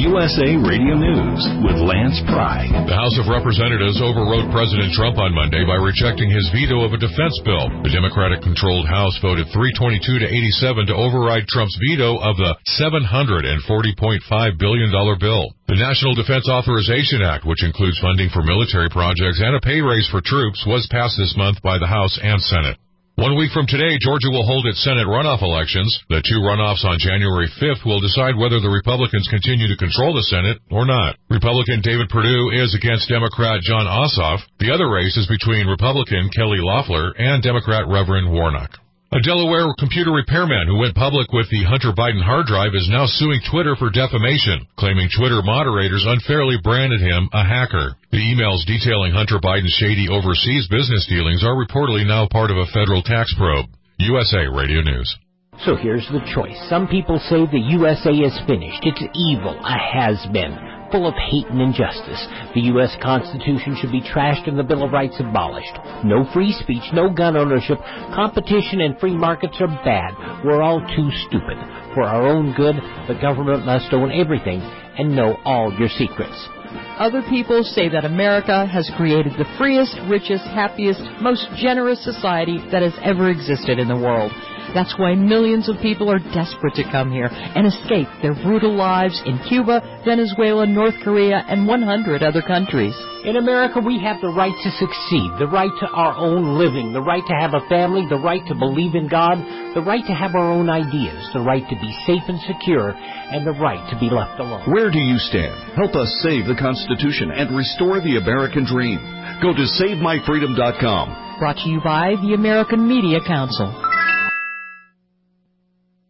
USA Radio News with Lance Pry. The House of Representatives overrode President Trump on Monday by rejecting his veto of a defense bill. The Democratic-controlled House voted 322 to 87 to override Trump's veto of the $740.5 billion bill. The National Defense Authorization Act, which includes funding for military projects and a pay raise for troops, was passed this month by the House and Senate. 1 week from today, Georgia will hold its Senate runoff elections. The two runoffs on January 5th will decide whether the Republicans continue to control the Senate or not. Republican David Perdue is against Democrat Jon Ossoff. The other race is between Republican Kelly Loeffler and Democrat Reverend Warnock. A Delaware computer repairman who went public with the Hunter Biden hard drive is now suing Twitter for defamation, claiming Twitter moderators unfairly branded him a hacker. The emails detailing Hunter Biden's shady overseas business dealings are reportedly now part of a federal tax probe. USA Radio News. So here's the choice. Some people say the USA is finished. It's evil, a has-been, full of hate and injustice. The U.S. Constitution should be trashed and the Bill of Rights abolished. No free speech, no gun ownership. Competition and free markets are bad. We're all too stupid. For our own good, the government must own everything and know all your secrets. Other people say that America has created the freest, richest, happiest, most generous society that has ever existed in the world. That's why millions of people are desperate to come here and escape their brutal lives in Cuba, Venezuela, North Korea, and 100 other countries. In America, we have the right to succeed, the right to our own living, the right to have a family, the right to believe in God, the right to have our own ideas, the right to be safe and secure, and the right to be left alone. Where do you stand? Help us save the Constitution and restore the American dream. Go to SaveMyFreedom.com. Brought to you by the American Media Council.